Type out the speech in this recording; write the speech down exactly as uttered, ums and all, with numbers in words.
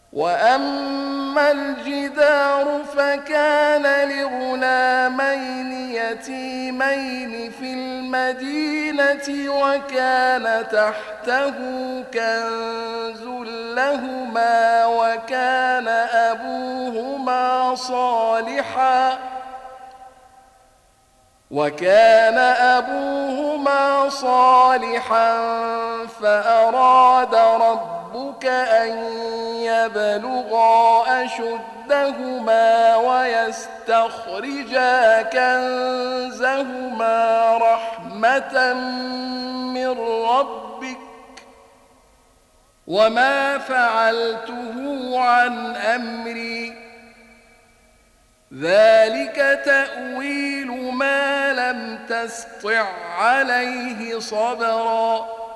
وأما الجدار فكان لغلامين يتيمين في المدينة وكان تحته كنز لهما وكان أبوهما صالحا وكان أبوهما صالحا فأراد ربك أن يبلغا أشدهما ويستخرجا كنزهما رحمة من ربك وما فعلته عن أمري ذلك تأويل ما لم تسطع عليه صبرا